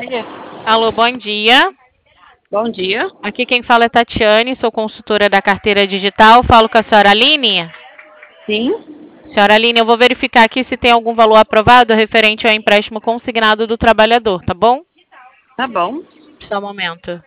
Alô, bom dia. Bom dia. Aqui quem fala é Tatiane, sou consultora da carteira digital. Falo com a senhora Aline. Sim, Senhora Aline, eu vou verificar aqui se tem algum valor aprovado referente ao empréstimo consignado do trabalhador, tá bom? tá bom. Só um momento.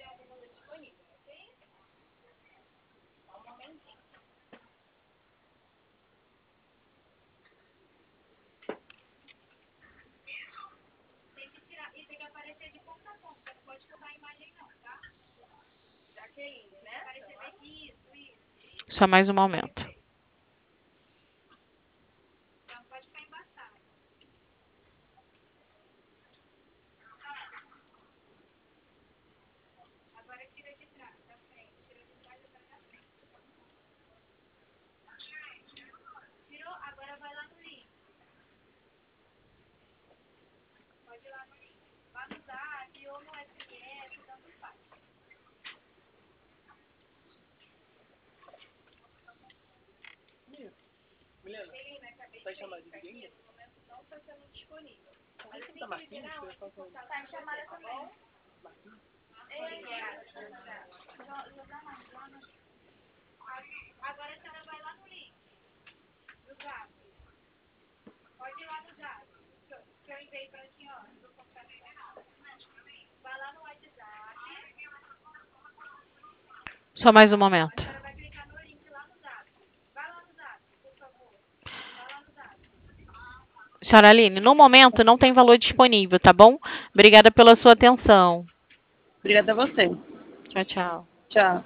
Só mais um momento. Milena, tá em chamada de ninguém? Tá Marquinhos? Tá em chamada também. Agora a senhora vai lá no link do Zap. Pode ir lá no Zap, que eu enviei pra senhora. Vai lá no WhatsApp. Só mais um momento. A senhora vai clicar no link lá no Zap. Vai lá no Zap, por favor. Vai lá no Zap. Senhora Aline, no momento não tem valor disponível, tá bom? Obrigada pela sua atenção. Obrigada a você. Tchau, tchau. Tchau.